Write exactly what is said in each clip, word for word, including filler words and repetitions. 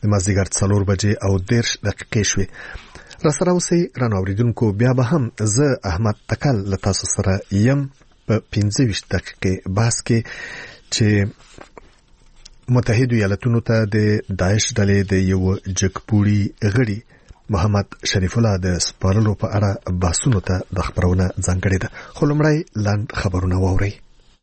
د مازدیګر څلور بجې او دېرش دقیقې شوې. راسره اوسئ رانو اورېدونکو، بیا به هم زه احمد تکل له تاسو سره یم په پنځه ویشت دقیقې بحث کې چې متحدو ایالتونو ته د داعش ډلې د یو جګپوړي غړي محمد شریف الله د سپارلو په اړه بحثونو ته د خبرونه ځانګړې ده. خو لومړی لاند خبرونه واورئ.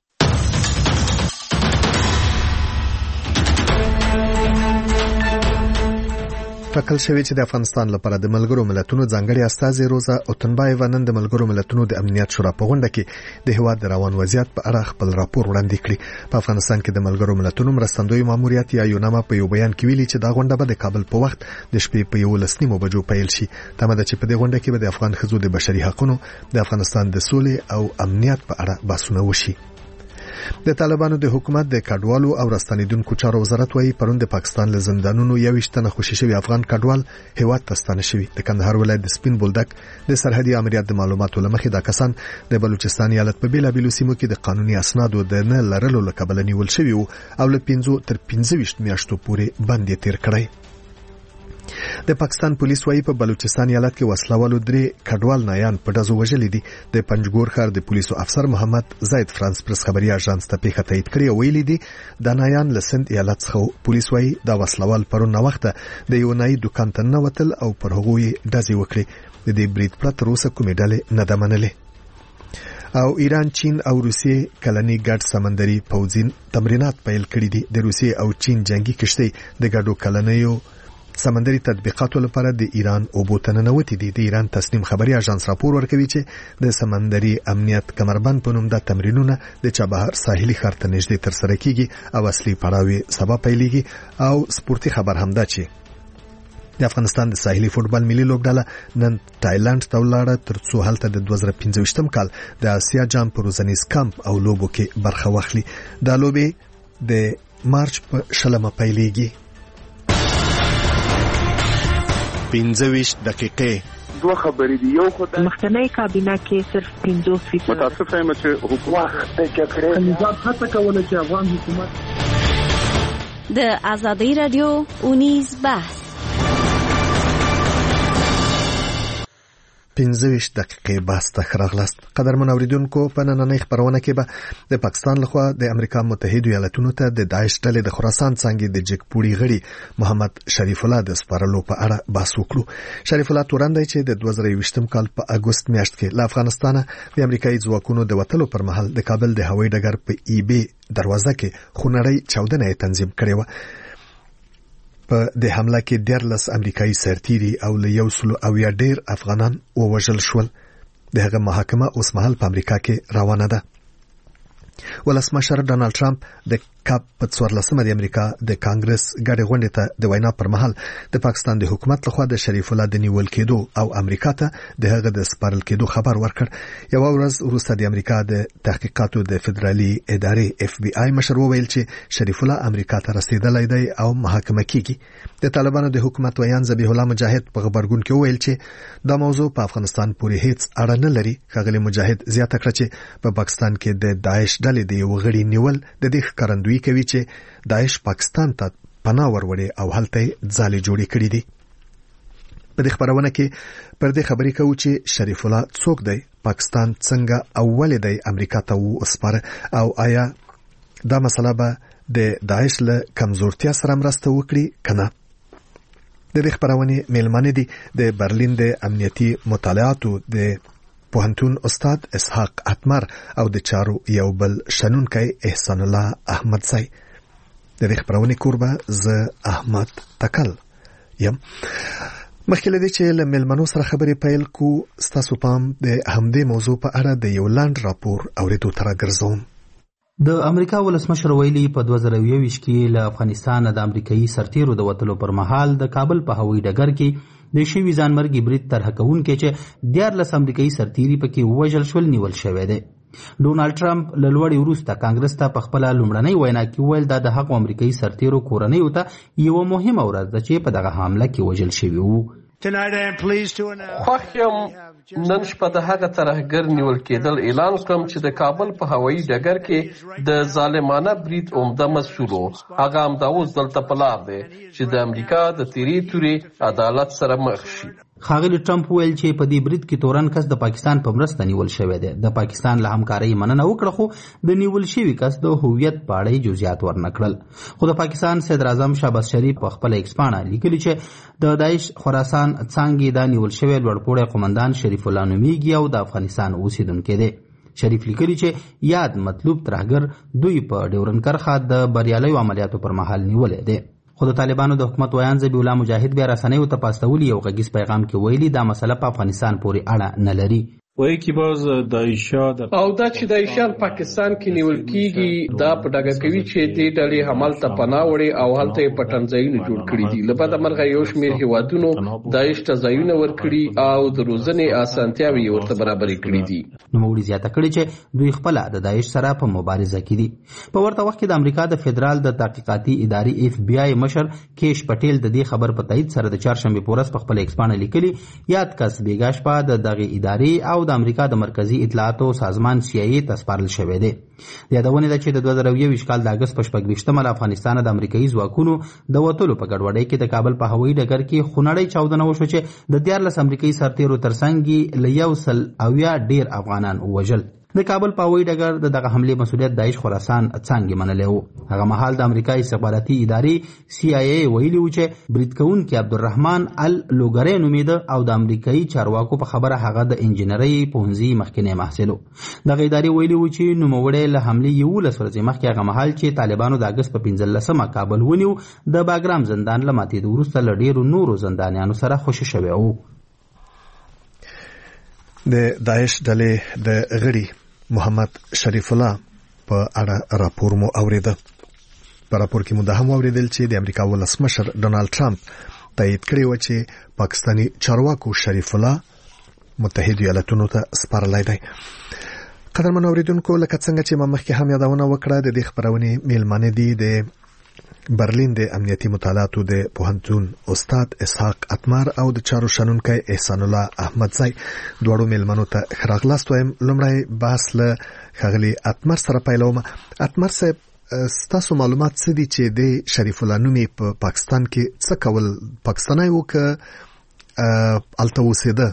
ټاکل شوی چې د افغانستان لپاره د ملګرو ملتونو ځانګړي استازي روزا اوتنبایeva نن د ملګرو ملتونو د امنیت شورا په غونډه کې د هیواد د روان وضعیت په اړه خپل راپور وړاندې کړی. په افغانستان کې د ملګرو ملتونو مرستندوی ماموریت یا یوناما په یو بیان کې ویلي چې دا غونډه به د کابل په وخت د شپې په یولس نیمو بجو پیل شي. تمه ده چې په دې غونډه کې به د افغان ښځو د بشري حقوقو، د افغانستان د سولې او امنیت په اړه بحثونه وشي. د طالبانو د حکومت د کډوالو او راستنیدونکو چارو وزارت وايي پرون د پاکستان له زندانونو یوویشت تنه خوشي شوي افغان کډوال هیواد ته ستانه شوي. د کندهار ولایت د سپین بولدک د سرحدي امریت د معلوماتو له مخې دا کسان د بلوچستان ایالت په بیلابیلو سیمو کې د قانوني اسنادو د نه لرلو له کبله نیول شوي او له پنځو تر پنځه ویشت میاشتو پورې بند تیر کړی. د پاکستان پولیس وايي په بلوچستان ایالت کې وسلوالو درې کډوال نایان په ډزو وژلي دي. د پنجګور ښار د پولیسو افسر محمد زید فرانس پرس خبري اژانس ته پیښه تایید کړې او ویلي دي د نایان له سند ایالت څخه. پولیس وايي دا وسلوال پرون وخت د یو نای دکان ته ننوتل او پر هغوی ډزې وکړې. د دې برید پرته روسه کومې ډلې نه ده منلې. او ایران، چین او روسیې کلنی ګډ سمندري پوځي تمرینات پیل کړي دي. د روسیې او چین جنگي کشتۍ د ګډو کلنیو سمندري تطبیقاتو لپاره د ایران اوبو ته ننوتې دي. د ایران تسنیم خبري اژانس راپور ورکوي چې د سمندري امنیت کمربند په نوم د تمرینونه د چابهار ساحلي ښار ته نږدې ترسره کیږي او اصلي پړاو سبا پیلېږي. او سپورتي خبر همدا چې د افغانستان د ساحلي فوټبال ملي لوبډله نن تایلند ته ولاړه ترڅو هلته د دوه زره پنځه ویشتم کال د آسیا جام په روزنیز کمپ او لوبو کې برخه واخلي. دا لوبې د مارچ په شلمه پیلېږي. پنځه ویشت دقیقې دوه خبرې دي. یو خدای مخکنی کابینه کې صرف پنځوس فیصد متاسف یم چې حکومت کې نظام هڅه کوله چې افغان حکومت د ازادي رادیو اونیز بحث پنځه ویشت دقیقې بحث ته راغلاست. قدرمن اوریدونکو، په نننۍ خبرونه کې به د پاکستان لخوا د امریکا متحدو ایالتونو ته د داعش ډلې د خراسان څنګه د جګپوړي غړي محمد شریف الله د سپارلو په اړه بحث وکړو. شریف الله تورندای چې د دوه زره یوویشتم کال په اګوست میاشت کې له افغانستانه د امریکایي ځواکونو د وټلو پر مهال د کابل د هوایي ډګر په ای بي دروازه کې خونړی چاودنه تنظیم کړې و. په د حمله کې دیارلس امریکایي سرتیري او له یو سلو او یا ډیر افغانان ووژل شول. د هغه محاکمه اوس مهال په امریکا کې روانه ده. ولسمشر ډانلډ ټرمپ د کاپ په څوارلسمه د امریکا د کانګرس ګډې غونډې ته د وینا پر مهال د پاکستان د حکومت لخوا د شریف الله د نیول کېدو او امریکا ته د هغه د سپارل کېدو خبر ورکړ. یو ورځ وروسته د امریکا د تحقیقاتو د فدرالي ادارې اف بي آی مشر وویل چې شریف الله امریکا ته رسیدلی دی او محاکمه کیږي. د طالبانو د حکومت ویان ذبیح الله مجاهد په خبرګون کې وویل چې دا موضوع په افغانستان پورې هیڅ اړه نه لري. ښاغلی مجاهد زیاته کړه چې په پاکستان کې د داعش ډلې د یو غړي نیول د دې ښکارندویي کوي چې داعش پاکستان ته پناه وروړي او هلته ځالې جوړې کړې دي. په دې خبرونه کې پر دې خبرې کوو چې شریف الله څوک دی، پاکستان څنګه اول دی امریکا ته وسپاره او آیا دا مسله به د داعش له کمزورتیا سره مرسته وکړي کنه. د دې خبرونه میلمانه دي د برلین د امنیتي مطالعاتو د پوهنتون استاد اسحاق اتمر او د چارو یو بل شنونکی احسان الله احمدزی. د دې خبرونه کوربه ز احمد تکل یم. مخکې له دې چې له میلمنو سره خبرې پیل کو، ستاسو پام د همدې موضوع په اړه د یو لاند راپور اوریدو تر ګرځوم. د امریکا ولسمشر ویلي په دوه زره یوویشت کې له افغانستان د امریکایي سرتیرو د وټلو پر مهال د کابل په هوایي ډګر کې د شوي ځانمرګي برید طرح کوونکي چې دیارلس امریکایي سرتیري پکې ووژل شول نیول شوی دی. ډونالډ ټرمپ له لوړې وروسته کانګرس ته په خپله لومړنۍ وینا کې وویل دا د هغو امریکایي سرتیرو کورنیو ته یوه مهمه ورځ ده چې په دغه حمله کې وژل شوي وو. خوښ یم نن شپه د هغه ترهګر نیول کېدل اعلان کړم چې د کابل په هوایي ډګر کې د ظالمانه برید عمده مسؤل و. هغه همدا اوس دلته په لار دی چې د امریکا د تیرې تورې عدالت سره مخ شي. ښاغلي ټرمپ ویل چې په دې برید کې تورن کس د پاکستان په مرسته نیول شوی دی. د پاکستان له همکارۍ مننه وکړه خو د نیول شوي کس د هویت په اړه جزئیات ورنه کړل. خو د پاکستان صدر اعظم شهباز شریف په خپله ایکس پاڼه لیکلي چې د داعش خراسان څانګې دا نیول شوی لوړپوړی قومندان شریف الله نومیږي او د افغانستان اوسیدونکی دی. شریف لیکلي چې یاد مطلوب ترهګر دوی په ډیورن کرښه د بریالیو عملیاتو پر مهال نیولی دی. خو د طالبانو د حکومت ویان ذبیح الله مجاهد بیا رسنیو ته په استولي یو غږیز پیغام کې ویلي دا مسله په افغانستان پورې اړه نه لري. وایي چې باز داعشیان او دا چې داعشیان پاکستان کې نیول کیږي دا په ډاګه کوي چې دې ډلې همالته پناه وړي او هلته یې پټن ځایونه جوړ کړي دي. له بده مرغه یو شمېر هیوادونو داعش ته ځایونه ورکړي او د روزنې اسانتیاوې یې ورته برابرې کړي دي. نوموړي زیاته کړې چې دوی خپله د داعش سره په مبارزه کې دي. په ورته وخت کې د امریکا د فدرال د تحقیقاتي ادارې اف بی آی مشر کیش پټیل د دې خبر په تایید سره د چهارشنبې په ورځ په خپل ایکس پاڼه لیکلي یاد کس بیګا شپه د دغې ادارې او د امریکا د مرکزي اطلاعاتو سازمان سی آی ای ته سپارل شوی دی. د یادونې ده چې د دوه زره یو کال د اګست په شپږ ویشتمه له افغانستانه د امریکایي ځواکونو د وتلو په ګډوډۍ کې د کابل په هوایي ډګر کې خونړۍ چاودنه وشوه چې د دیارلس امریکایي سرتیرو ترڅنګ یې له یو سل اویا ډیر افغانان ووژل. د کابل په هوایي ډګر د دغه حملې مسؤلیت داعش خراسان څانګې منلی و. هغه مهال د امریکا استخباراتي ادارې سی آی ای ویلي و چې برید کوونکي عبدالرحمن اللوګری نومیده او د امریکایي چارواکو په خبره هغه د انجینرۍ پوهنځي مخکینی محصل و. دغه ادارې ویلي و چې نوموړی له حملې یولس ورځې مخکې هغه مهال چې طالبانو د اګست په پنځلسمه کابل ونیو د باګرام زندان له ماتېدو وروسته له ډېرو نورو زندانیانو سره خوشي شوی و. د داعش ډلې د غړي محمد شریف الله په اړه راپور مو اوریده. په راپور کې مو دا هم اوریدل چې د امریکا ولسمشر ډونالد ټرمپ تایید کړی و چې پاکستاني چارواکو شریف الله متحده ایالاتونو ته سپارلی دی. قدرمن اوریدونکو لکه څنګه چې ما مخکې هم یادونه وکړه د دې خبرونې میلمانه دي د برلین د امنیتي مطالعاتو د پوهنتون استاد اسحاق اتمر او د چارو شنونکی احسان الله احمدزی. دواړو میلمنو ته ښه راغلاست وایم. لومړی بحث له ښاغلي اتمر سره پیلوم. اتمر صاحب ستاسو معلومات څه دي چې د شریف الله نومي په پاکستان کې څه کول؟ پاکستانی و که هلته اوسېده؟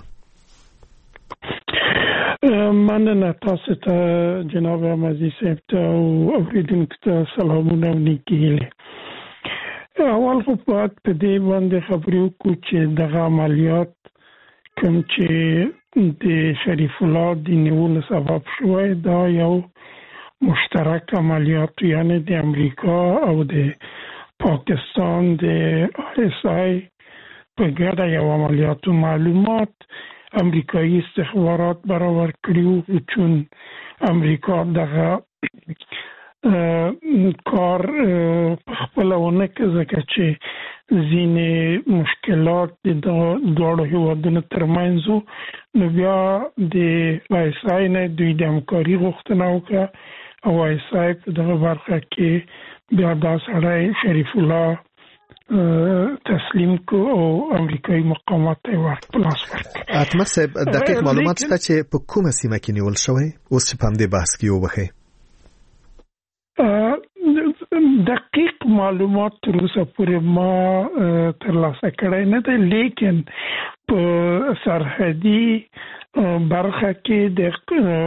مننه تاسو ته جناب عزیز صاحب ته او اوریدونکو ته سلامونه او نیکې هیلې. اول خو باید په دې باندې خبرې وکړو چې دغه عملیات کوم چې د شریف الله د نیولو سبب شوی دا یو مشترک عملیات یعنی د امریکا او د پاکستان د آر اس آی په ګډه یو عملیاتو معلومات امریکایي استخبارات برابر کړیو چون امریکا دغه کار خپل ونه کې ځکه چې ځینې مشکلات د دواړو هیوادونو ترمنځ نو بیا د آی اس آی نه دوی د همکاري غوښتنه وکړه او آی اس آی په دغه برخه کې بیا دا سړی شریف الله تسلیم کو او امریکایي مقامات ته ورپلاس ورکړ. اتمر صاحب دقیق معلومات شته چې په کومه سیمه کې نیول شوی؟ اوس چې په همدې بحث کې وبخئ. دقیق معلومات تر اوسه پورې ما ترلاسه کړی نه دی، لیکن په سرحدي برخه کې د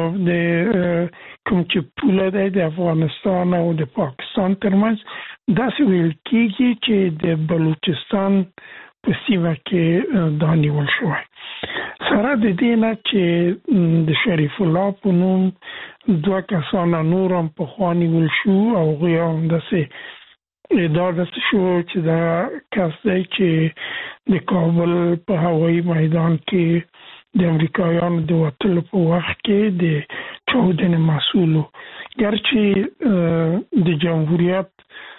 کوم چې پوله دی د افغانستان او د پاکستان ترمنځ داسې ویل کېږي چې د بلوچستان په سیمه کې دا نیول شوی. سره د دې نه چې د شریف الله په نوم دوه کسان نور هم پخوا نیول شو او هغوی هم داسې ادعا داسې شو چې دا کس دی چې د کابل په هوایي میدان کې د امریکایانو د وتلو په وخت کې د چاودنې مسؤل و. ګرچې د جمهوریت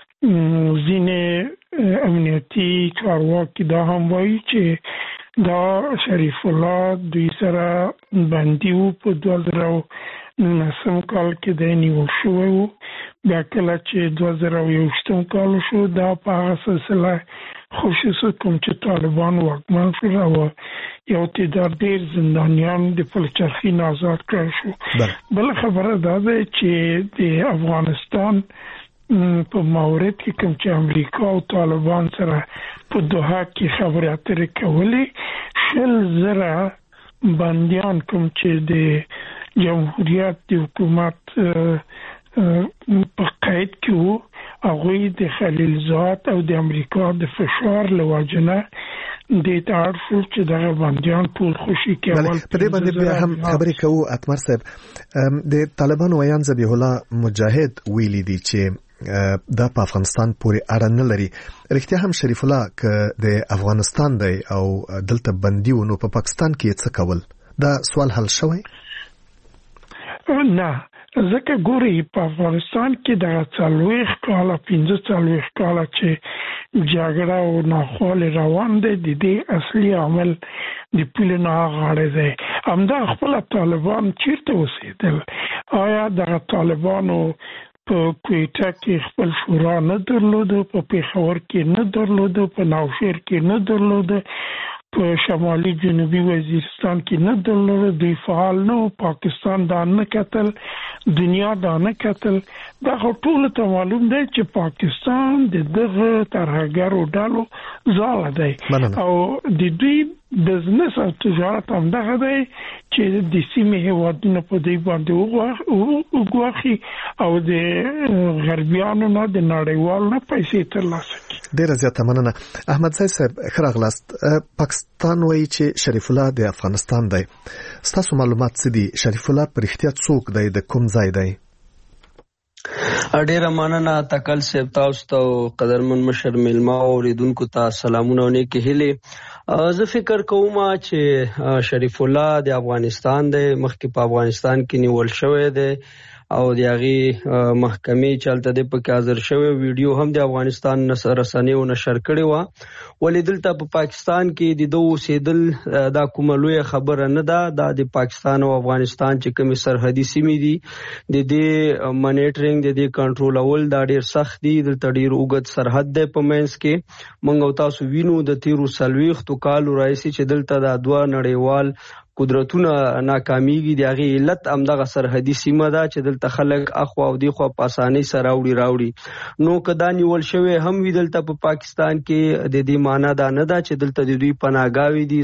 ځینې امنیتي چارواکي دا هم وایي چې دا شریف الله دوی سره بندي و په دوه زره نولسم کال کې د نیول شوی و. بیا کله چې دوه زره یوویشتم کال شو دا په هغه سلسله خصوصا کوم چې طالبان واکمن شول او یو تعداد ډېر زندانیان د پلچرخي آزاد کړل شو. بل خبره دا ده چې د افغانستان په مورد کې کوم چې امریکا او طالبان سره په دوحه کې خبرې اترې کولې شل زره بندیان کوم چې د جمهوریت د حکومت په قید کې وو هغوی د خلیلزاد او د امریکا د فشار له وجې نه د تعرف چې دغه بندیان ټول خوشي کې اول په دې باندې بیا هم خبرې کوو. اتمر صاحب د طالبانو ویان ذبیح الله مجاهد ویلي دي چې دا په افغانستان پورې اړه نه لري. رښتیا هم شریف الله که د افغانستان دی او دلته بندي و نو په پاکستان کې څه کول؟ دا سوال حل شوی؟ نه، ځکه ګوري په افغانستان کې د څلوېښت کاله پنځه څلوېښت کاله چې جګړه او ناخوالې روان دی د دې اصلي عامل د پولې نه غاړې دی. همدا خپله طالبان چیرته اوسېدل؟ آیا دغه طالبانو په کویټه کې خپل شورا نه درلوده، په پېښور کې نه درلوده، په نوشهر کې نه درلوده، په شمالي جنوبي وزیرستان کې نه درلوده، دوی فعال نه و، پاکستان دا نه کتل، دنیا دا نه کتل. دا خو ټولو ته معلوم دی چې پاکستان د دغه ترهګرو ډلو ځاله دی او د دوی بزنس او تجارت هم دغه دی چې د سیمې هېوادونه په دوی باندې وګواښي او د غربیانو نه د نړیوال نه پیسې ترلاسه کړي. ډېره زیاته مننه. احمدزی صاحب ښه راغلاست. پاکستان وایي چې شریف الله د افغانستان دی. ستاسو معلومات څه دي؟ شریف الله په رښتیا څوک دی؟ د کوم ځای دی؟ ډیره مننه تکل صاحب، تاسو ته قدرمن مشر میلمه او اوریدونکو ته سلامونه او نیکې هیلې. زه فکر کوم چې شریف الله د افغانستان دی، مخکې په افغانستان کې نیول شوی دی او د هغې محکمې چلته دی پکې حاضر شوی. ویډیو هم د افغانستان رسنیو نشر کړې وه. ولې دلته په پاکستان کې د ده اوسېدل دا کومه لویه خبره نه ده. دا د پاکستان او افغانستان چې کومې سرحدي سیمې دي د دې منیټرینګ د دې کنټرولول دا ډېر سخت دي. دلته ډېر اوږد سرحد دی په منځ کې. موږ او تاسو وینو د تېرو څلوېښتو کالو راهیسې چې دلته دا دوه نړیوال قدرتونه ناکامیږي. د هغې علت همدغه سرحدي سیمه ده چې دلته خلک اخوا او دیخوا په اسانۍ سره راوړي راوړي. نو که دا نیول شوی هم وي دلته په پاکستان کې، د دې معنا دا نه ده چې دلته د دوی پناهګاوې دي،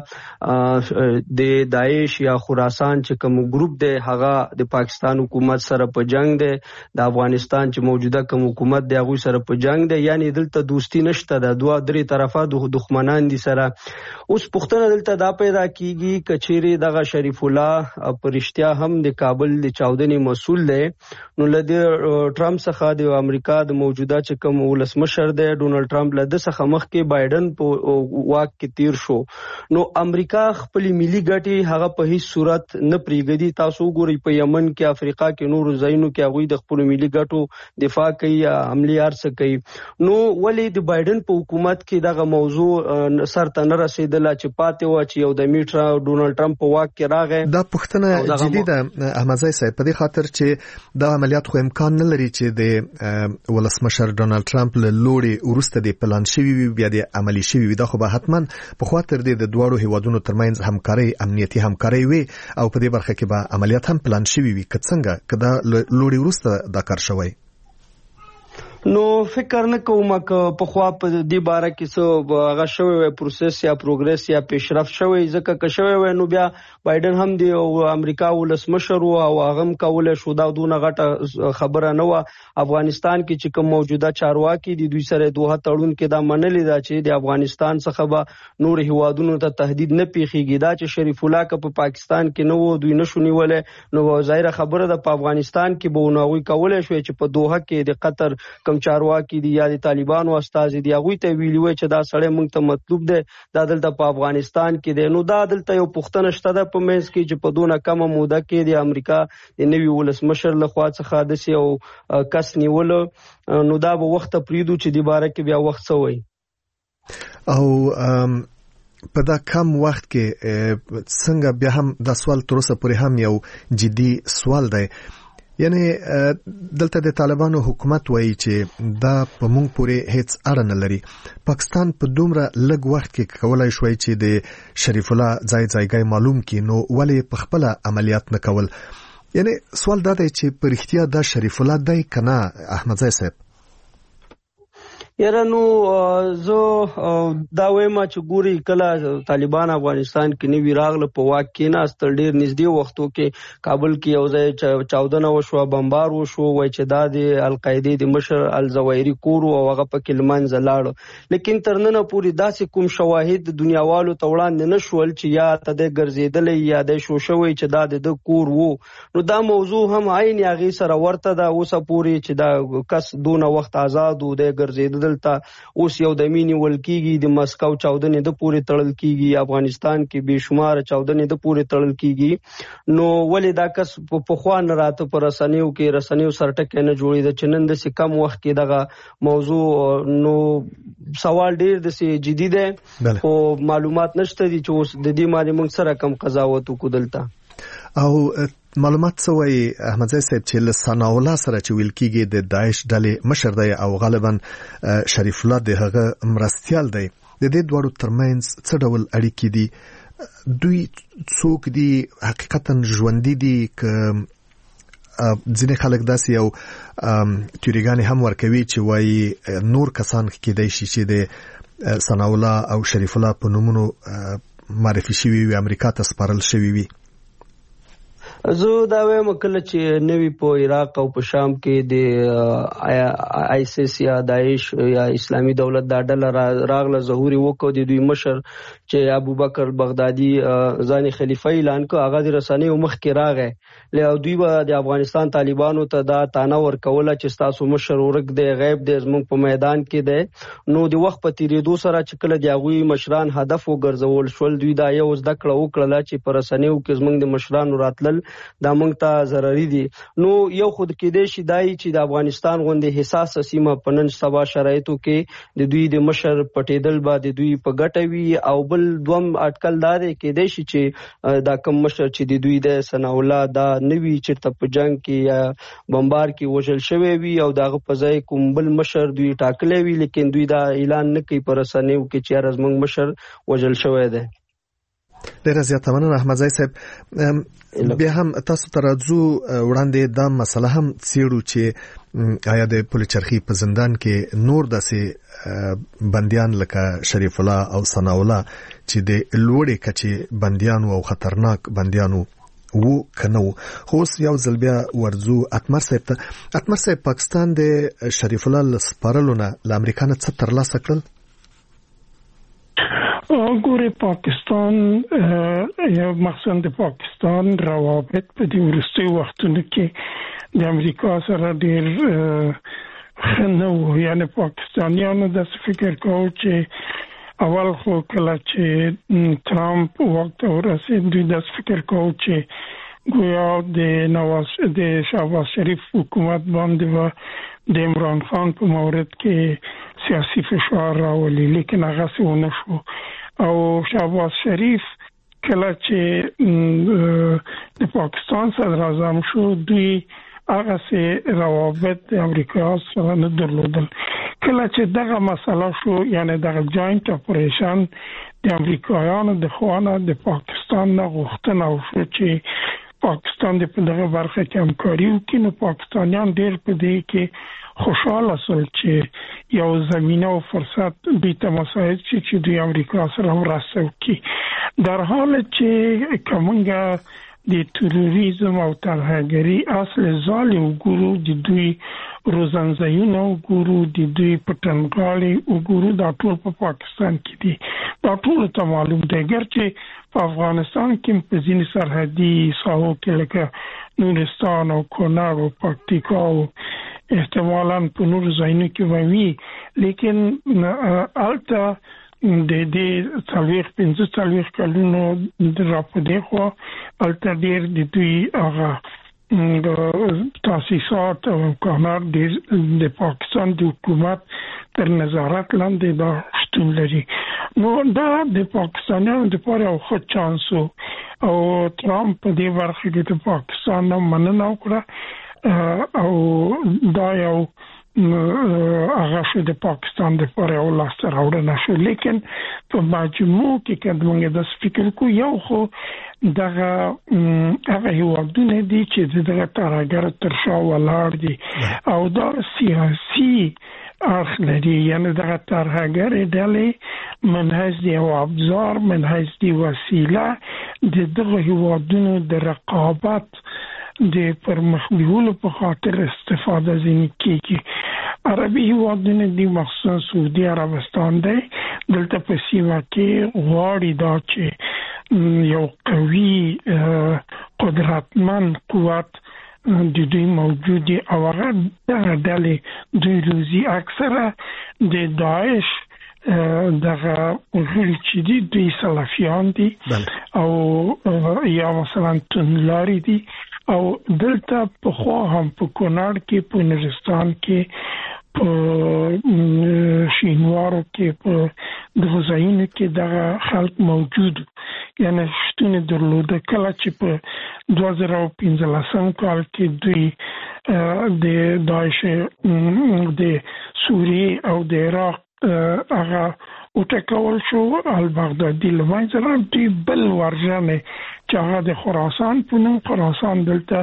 ځکه د داعش یا خراسان چې کوم ګروپ دی هغه د پاکستان حکومت سره په جنگ دی، د افغانستان چې موجوده کوم حکومت دی هغوی سره په جنگ دی. یعنی دلته دوستي نشته ده، دوه درې طرفه دښمنان دي سره. اوس پوښتنه دلته دا پیدا کیږي که چیرې دغه شریف الله په رښتیا هم د کابل د چاودنې مسؤل دی، نو له د ټرمپ څخه د امریکا د موجوده چې کوم ولسمشر دی ډونالډ ټرمپ له ده څخه مخکې بایډن په واک کې تیر شو. نو امریکا خپلې ملي ګټې هغه په هیڅ صورت نه پرېږدي. تاسو وګورئ په یمن کې، افریقا کې، نورو ځایونو کې هغوی د خپلو ملي ګټو دفاع کوي، حملې هر څه کوي. نو ولې د بایډن په حکومت کې دغه موضوع سر ته نه رسېدله چې پاتې وه چې یو د میټر ډونالډ ټرمپ په واک کې راغی؟ دا پوښتنه جدي ده احمدزی صاحب، په دې خاطر چې دا عملیات خو امکان نه لري چې د ولسمشر ډونالډ ټرمپ له لوري وروسته د پلان شوي وي بیا د عملي شوي وي. دا خو به حتما په خاطر د دواړو هیوادونو ترمنځ همکاري، امنیتي همکاري وي او په دې برخه کې به عملیات هم پلان شوي وي. که څنګه که دا لوري وروسته دا کار شوی؟ نو فکر نه کوم که په خوا په دې باره کې څه هغه شوی وی پروسس یا پروګرس یا پیشرفت شوی. ځکه که شوی وی نو بیا بایډن هم د امریکا ولسمشر و او هغه هم کولی شو. دا دونه غټه خبره نه وه. افغانستان کې چې کوم موجوده چارواکي دي دوی سره دوحه تړون کې دا منلې ده چې د افغانستان څخه به نور هیوادونو ته تهدید نه پیښیږي. دا چې شریف الله که په پاکستان کې نه و دوی نشو نیولی، نو ظاهره خبره ده په افغانستان کې به نو هغوی کولی شوی چې په دوحه کې د قطر کوم چارواکي دي یا د طالبانو استازي دي هغوی ته ویلي وای چې دا سړی موږ ته مطلوب دی، دا دلته په افغانستان کې دی. نو دا دلته یو پوښتنه شته ده په منځ کې چې په دونه کمه موده کې د امریکا د نوي ولسمشر لخوا څخه داسې یو کس نیولو، نو دا به وخته پرېږدو چې دې باره کې بیا وخت څه وایي. او په دا کم وخت کې څنګه بیا هم دا سوال تر اوسه پورې هم یو جدي سوال دی، یعنی دلته د طالبانو حکومت وایي چې دا په مونږ پورې هیڅ اړه نه لري. پاکستان په دومره لږ وخت کې کولای شوی چې د شریف الله ځای ځایګی معلوم کړي، نو ولې په خپل عملیات نه کول؟ یعنی سوال دا دی چې په رښتیا دا شریف الله دی کنه احمدزی صاحب؟ یاره نو زه دا وایم چې ګوري کله طالبان افغانستان کې نوی راغله په واک کې ناستل، ډیر نږدې وختو کې کابل کې یو ځای چاودنه وشوه، بمبار وشو، وای چې دا د القاعده د مشر الزوایری کور او هغه په کې لمنځه لاړ. لیکن تر نن پورې داسې کوم شواهد دنیاوالو ته وړاندې نه شول چې یا ته د ګرځېدلې یا د شوشوي چې دا د کور وو. نو دا موضوع هم عین هغه سره ورته دا اوسه پورې چې دا کس دونه وخت آزاد و د ګرځېدل دلته اوس یو د مینی ولکیږي، د مسکو چاودنې د پورې تړل کیږي، افغانستان کې بشمار چاودنې د پورې تړل کیږي. نو ولې دا کس په خوان راته پر رسنیو کې رسنیو سرټکه نه جوړي د چنن د کم وخت کې دغه موضوع نو سوال ډیر د سي جدي ده او معلومات نشته دي چې اوس د دې باندې موږ سره کم قضاوت وکړلتا. او معلومات سوی احمدزی صاحب چې له ثنا الله سره چې ویل کېږي د داعش ډلې مشر دی او غالبا شریف الله د هغه مرستیال دی، د دې دوړو ترمنځ څه ډول اړیکې دي؟ دوی څوک دي؟ حقیقتا ژوندۍ دي که ځینې خلک داسې یو تیوریګانې هم ورکوي چې وایي نور کسان کېدای شي چې د ثنا الله او شریف الله په نومونو معرفي شوي وي، امریکا ته سپارل شوي وي؟ زه دا وایم کله چې نوی په عراق او په شام کې د آیسیس یا داعش یا اسلامي دولت دا ډله راغله ظهوري وکړو، د دوی مشر چې ابوبکر بغدادي ځان خلیفہ اعلان کړ، هغه د رسنیو مخ کې راغی. له دوی به د افغانستان طالبانو ته دا تانه ورکوله چې تاسو مشر ورک دی، غیب دی، زموږ په میدان کې دی. نو د وخت په تیریدو سره چې کله د هغوی مشران هدف وګرځول شول، دوی دا یو زده کړه وکړله چې په رسنیو کې زموږ د مشرانو راتلل دا موږ ته ضرري دي. نو یو خود کېدای شي دای چې د افغانستان غوندې حساسه سیمه په نن سبا شرایطو کې د دوی د مشر پټېدل به د دوی په ګټه وي، او بل دوم اټکل دا دی کېدای شي چې دا کم مشر چې د دوی د ثنا الله دا نوی چېرته په جنگ کې یا بمبار کې وژل شوی وي او دغه په ځای کوم بل مشر دوی ټاکلی وي، لیکن دوی دا اعلان نه کوي په رسنیو کې چې یاره زموږ مشر وژل شوی دی. ډیره زیاته مننه احمدزی صاحب. بیا هم تاسو ته راځو وړاندې دا مسله هم څیړو چې آیا د پل چرخي په زندان کې نور داسې بندیان لکه شریف الله او ثنا الله چې د لوړې کچې بندیانو او خطرناک بندیانو وو کنه وو. خو اوس یو ځل بیا ورځو اتمر صاحب ته. اتمر صاحب، پاکستان د شریف الله له سپارلو نه له امریکا نه څه ترلاسه کړل؟ ګورې پاکستان یا مخصوصا د پاکستان روابط په دې وروستیو وختونو کې د امریکا سره ډېر ښه نه وو. یعنې پاکستانیانو داسې فکر کوو چې اول خو کله چې ترامپ وخت ته ورسېد، دوی داسې فکر کوو چې گویا د نواز د شهباز شریف حکومت باندې به د عمران خان په مورد کې سیاسي فشار راولي، لیکن هغه څه ونه شو. او شهباز شریف کله چې د پاکستان صدر اعظم شو، دوی هغه څه روابط د امریکا سره نه درلودل. کله چې دغه مسله شو، یعنی دغه جاینټ اپریشن د امریکایانو د خوا د پاکستان نه غوښتنه وشوه چې پاکستان د په دغه برخه کې همکاري وکړي، نو پاکستانیان ډېر په دې کې خوشحاله شول چې یو زمینه او فرصت دوی ته مساعد شي چې دوی امریکا سره مرسته وکړي. در حال چې کومه د تروریزم او ترهګري اصل ځالې وګورو، د دوی روزنځایونه وګورو، د دوی پټنګاړې وګورو، دا ټول په پاکستان کې دي. دا ټول ته معلوم دی. ګرچې په افغانستان کې په ځینې سرحدي ساحو کې لکه نورستان او کونړ او پکتیکا او احتمالاً په نور ځایونو کې به وي، لیکن هلته د دې څلوېښت پنځه څلوېښت کلونو را په دې خوا هلته ډېر د دوی هغه تاسیسات او امکانات ډېر د پاکستان د حکومت تر نظارت لاندې دا شتون لري. نو دا د پاکستانیانو لپاره یو ښه چانس و او ټرمپ په دې برخه کې د پاکستان نه مننه وکړه او دا یو هغه شو د پاکستان لپاره یو لاسته راوړنه شو. لیکن په مجموع کې که موږ د فکر کو یو خو دغه هغه هیوادونه دي چې دغه ترهګر تر شا ولاړ دي او دا سیاسي اخ لري، یعنی دغه ترهګر ډلې منهج دی او ابزار منهج دی وسیله د دغه هیوادونو د رقابت د پرمخبیولو په خاطر استفاده ځینې کیږي. عربي هیوادونه دي مخصوصا سعودي عربستان دی دلته په سیمه کې غواړي دا چې یو قوي قدرتمن قوت د دوی موجودی او هغه دغه ډلې دوی روزي اکثره د داعش دغه غړي چې دي دوی سلفیان دي او یا مثلا تنلاري دي او دلته په خو هم په کونړ کې په نورستان کې په شینوارو کې په دغه ځایونو کې دغه خلک موجود یعنی شتون درلوده. کله چې په دوه زره پنځلسم کال کې دوی د داعش د سوریې او د عراق هغه وټکول شو البغدادي لمنځه راوړي بل ورژنه چې هغه د خراسان په نوم خراسان دلته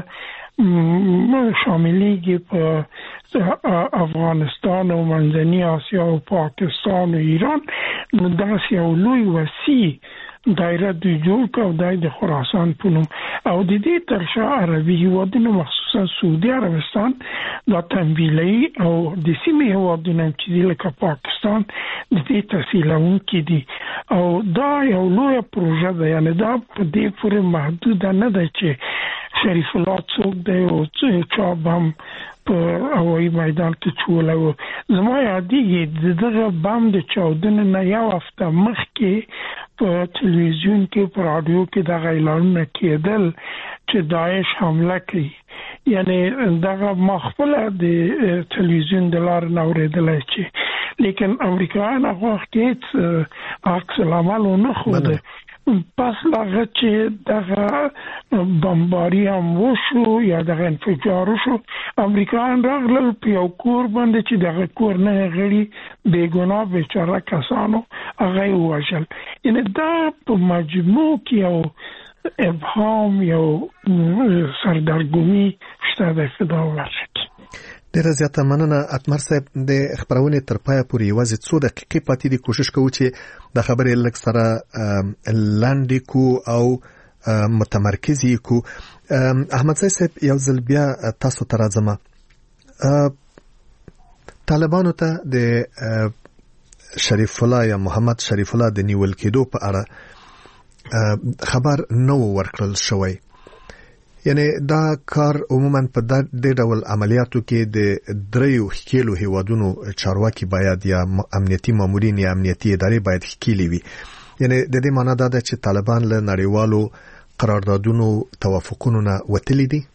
شاملېږي په افغانستان او منځنۍ اسیا او پاکستان او ایران. نو داسې یو لوی وسیع دایره دوی جوړ کړ دای د خراسان په نوم او د دې تر شا عربي هیوادونه مخصوصا سعودي عربستان دا تمویلي او د سیمې هیوادونه چې لکه پاکستان د دې تسهیلونکي دي او دا یو لوی پروژه ده. یعنی دا په دې پورې محدود نه ده چې شریف الله څوک دی او چا بم په هوایي میدان کې چولو. زما یادېږي دغه بم د چاودنې نه یو هفته مخکې په تلویزیون کې په رادیو کې دغه اعلانونه کېدل چې داعش حمله کوي. یعنی دغه مخفله د تلویزیون د لارې نه اورېدلی چې لیکن امریکایان هغه وخت هېڅ عکس العمل ونه ښوده. پس لاغه چې دغه بمباري هم وشو یا دغه انفجار وشو امریکایان راغلل په یو کور باندې چې دغه کور نه غړي بېګناه بیچاره کسانو هغه یې ووژل. یعنې دا په مجموع کې یو ابهام یو سردرګمي شته ده چې دا ورشي. ډیره زیاته مننه اتمر صاحب. د خبرونې تر پایه پورې یوازې څو دقیقې پاتې دي. کوشش کوو چې د خبرې لږ سره لاندې کو او متمرکز یې کو. احمد صاحب یو ځل بیا تاسو ته راځم. طالبانو ته د شریف الله یا محمد شریف الله د نیول کېدو په اړه خبر نو ورکړل شوی. یعنی دا کار عموما په دې ډول عملیاتو کې د دریو ښکیلو هیوادونو چارواکي باید یا امنیتي مامورین یا امنیتي ادارې باید ښکیلي وي. یعنی د دې معنی دا ده چې طالبان له نړیوالو قراردادونو توافقونو نه وتلي دي.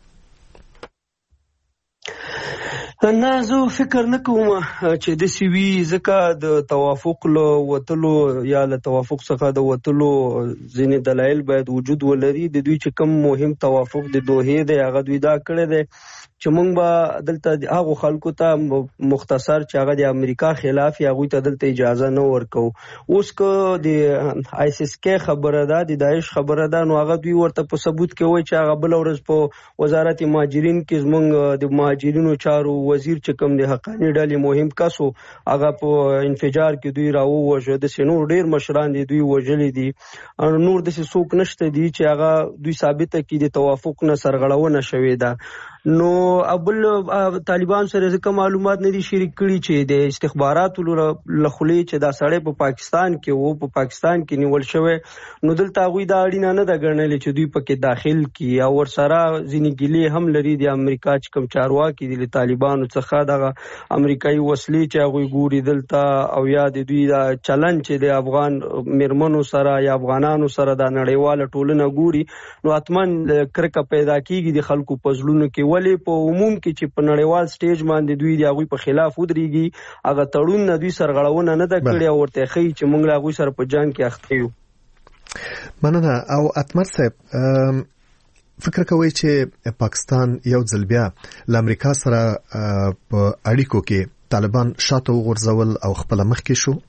نه زه فکر نه کوم چې د سی وی ځکه د توافق له وتلو یا له توافق څخه د وتلو ځینې دلایل باید وجود ولري. د دوی چې کوم مهم توافق د دوحې دی هغه دوی دا کړی دی چې موږ به دلته هغو خلکو ته مختصر چې هغه د امریکا خلاف یا هغوی ته دلته اجازه نه ورکوو. اوس که د آیس ایس کې خبره ده د داعش خبره ده نو هغه دوی ورته په ثبوت کې وایي چې هغه بله ورځ په وزارت مهاجرین کې زموږ د مهاجرینو چارو وزیر چې کوم د حقاني ډلې مهم کس و هغه په انفجار کې دوی راووژه. داسې نور ډېر مشران دي دوی وژلي دي. نور داسې څوک نشته دي چې هغه دوی ثابته کړي د توافق نه سرغړونه شوې ده. نو ابل طالبان سره ځکه معلومات نه دي شریک کړي چې د استخباراتو له خولې چې دا سړی په پاکستان کې وو په پاکستان کې نیول شوی نو دلته هغوی دا اړینه نه ده ګڼلې چې دوی پکې داخل کړي او ورسره ځینې ګیلې هم لري د امریکا چې کوم چارواکي دي له طالبانو څخه دغه امریکایي وسلې چې هغوی ګوري دلته او یا د دوی دا چلن چې د افغان میرمنو سره یا افغانانو سره دا نړیواله ټولنه ګوري نو حتما کرکه پیدا کیږي د خلکو په زړونو کې. ولې په عموم کې چې په نړیوال سټیج باندې دوی د هغوی په خلاف ودرېږي هغه تړون نه دوی سرغړونه نه ده کړې او ورته ښیي چې موږ له هغوی سره په جنګ کې اخته یو. مننه. او اتمر صاحب فکر کوي چې پاکستان یو ځل بیا له امریکا سره په اړیکو کې طالبان شاته وغورځول او خپل مخ کې شو؟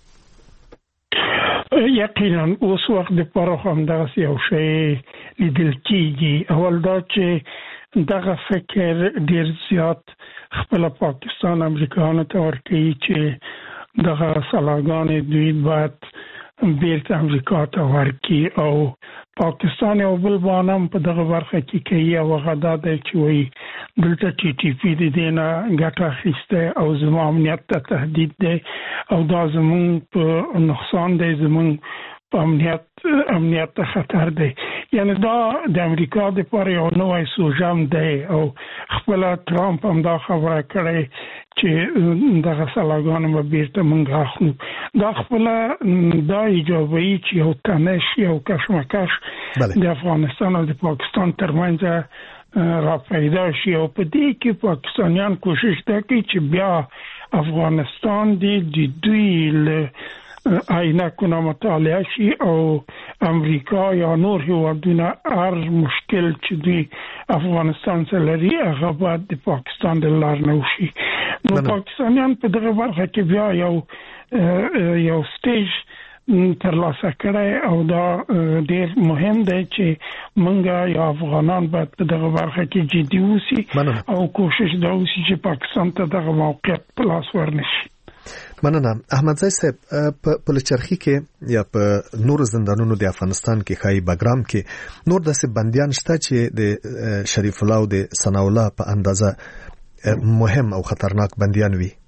یقینا اوس وخت د پاره هم دغه یو شی لیدل کیږي. اول دا چې دغه فکر ډیر زیات خپل پاکستان امریکایانو ته ورکوي چې دغه سلاګانې دوی باید بیرته امریکا ته ورکي او پاکستان یو بل بانم په دغه برخه کې کوي او هغه دا دی چې وایي دلته ټي ټي پی د دې نه ګټه اخیسته او زموږ امنیت ته تهدید دی او دا زموږ په نقصان دی، زموږ په امنیت امنیت ته خطر دی. یعنی دا د امریکا د پاره یو نوې سوژم دی او خپل ټرامپ هم دا خبره کړې چې دغه سلاګانې به بیرته مونږ اخلو. دا خپل دا ایجابوي چې یو تنش یو کشمکش د افغانستان او د پاکستان ترمنځ را پیدا شي او په دې کې پاکستانیان کوشش کوي چې بیا افغانستان د دوی له عینکونه مطالعه شي او امریکا یا نور هیوادونه هر مشکل چې دوی افغانستان سره لري هغه باید د پاکستان د لار نه وشي. نو پاکستانیان په دغه برخه کې بیا یو یو سټیج ترلاسه کړی او دا ډیر مهم دی چې موږ یا افغانان باید په دغه برخه کې جدي اوسي او کوشش دا وشي چې پاکستان ته دغه موقعیت په لاس ورنشي. مننه. احمدزی صاحب په پلچرخي کې یا په نور زندانونو د افغانستان کې خای بګرام کې نور داسې بنديان شته چې د شریف الله او د ثنا الله په اندازه مهم او خطرناک بنديان وي؟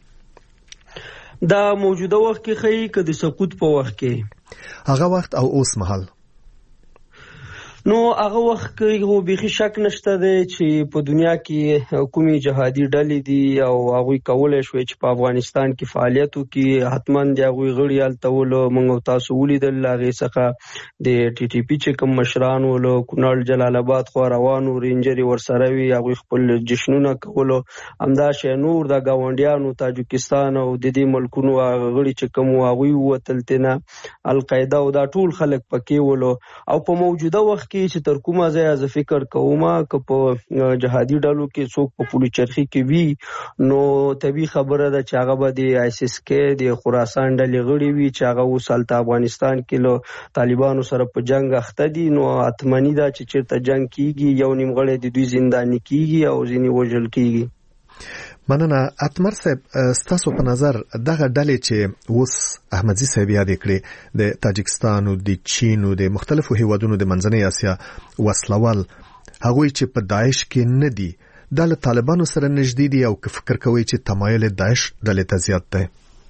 دا موجوده وخت کې خای ک د سقوط په وخت کې هغه وخت او اوس مهال نو هغه وخت کې هو بيخي شک نشته دی چې په دنیا کې حکومي جهادي ډلې دي او هغه کولای شوی چې په افغانستان کې فعالیت وکړي. حتمان دی هغه غړي التول موږ تاسو ولیدل هغه څخه د ټي ټي پی چې کوم مشران ول کونړ جلال آباد خو روانو رینجري ورسره وي هغه خپل جشنونه کول همدا شنور د گاونډیانو تاجکستان او د دې ملکونو غړي چې کوم هغه وتلتنه القاعده او دا ټول خلک پکې ول او په موجوده وخت کې چې تر کومه ځای از فکر کومه ک په جهادي ډلو کې څوک په پولی چرخي کې وی نو طبي خبره ده چې هغه به د آی اس اس کې د خراسان ډلې غړي وي چې هغه وسالت افغانستان کې له طالبانو سره په جنگ اخته دي. نو اتمنی ده چې چیرته جنگ کیږي یو نیم غړي د دوی زنداني کیږي او ځینی وژل کیږي. مننه. اتمر صاحب ستاسو په نظر دغه ډلې چې اوس احمدزي صاحب یاد کړي د تاجکستان او د چین او د مختلفو هیوادونو د منځنۍ اسیا وسلوال هغوی چې په داعش کې نه دي د طالبانو سره نږدې دي او فکر کوي چې تمایل داعش ډلې ته زیات دی؟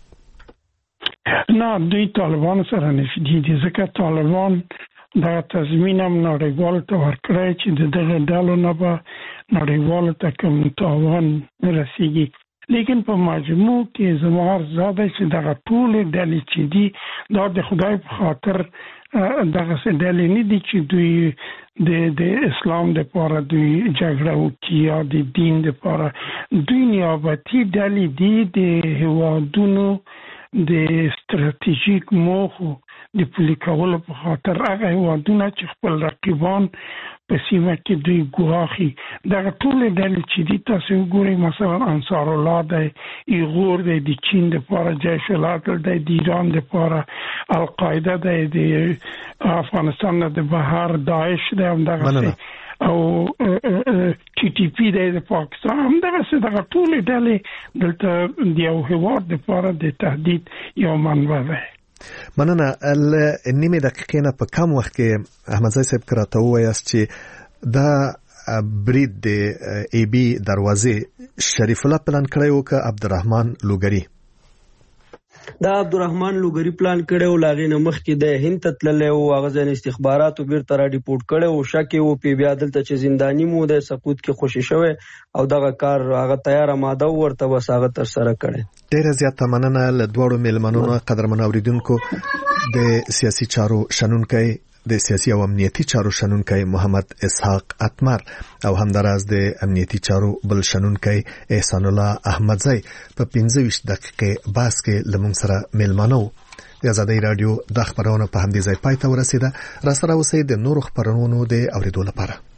نه دوی طالبانو سره نږدې دي ځکه طالبان دا تضمین هم نړیوال ته ورکړی چې د دغه ډلو نه به نړیوال ته کوم تاوان رسیږي. لیکن په مجموع کې زما ارزه ده چې دغه ټول ډلې چې دي دا د خدای په خاطر دغه څه ډلې نه دي چې دوی د د اسلام د لپاره دوی جګړه وکړي یا د دین د لپاره. دوی نیابتي ډلې دي د هیوادونو د ستراتیژیک موخو د پلي کولو په خاطر هغه هیوادونه چې خپل رقیبان په سیمه کې دوی ګواخي دغه ټول ډلې چې دي تاسو وګورئ مثلا انصار الله دی، ایغور دی د چین د لپاره، جیش العدل دی د ایران د لپاره، القاعده دی د افغانستان د بهر، داعش دی همدغه او ټي ټي پی د پاکستان همدغه دغه ټول ډلې دلته د یو هیواد د لپاره د تهدید یو منبع ده. مننه. نیمه دقیقې نه په کم وخت کې احمدزی صاحب کراته وایاست چې دا برید د ای بی دروازې شریف الله پلان کړی و که عبدالرحمن لوګری؟ دا عبدالرحمن لوګری پلان کړی و، لاغې نه مخکې د هند ته تللی و، هغه ځین استخباراتو بیرته را ډیپورټ کړی و، شک و پې بیا دلته چې زنداني مو د سقوط کې خوشي شوی او دغه کار هغه تیاره ماده ورته بس هغه ترسره کړی. ډېره زیاته مننه له دواړو میلمنو قدرمن اوریدونکو. د سیاسي چارو شنونکی د سیاسي او امنیتي چارو شنونکي محمد اسحاق اتمر او همداراز د امنیتي چارو بل شنونکي احسان الله احمدزی په پنځه ویشت دقیقې باس کې لمون سره ملمنو. د آزادۍ رادیو د خبرونو په همدې ځای پای ته ورسیده. را سره اوسئ د نورو خبرونو د اوریدو لپاره.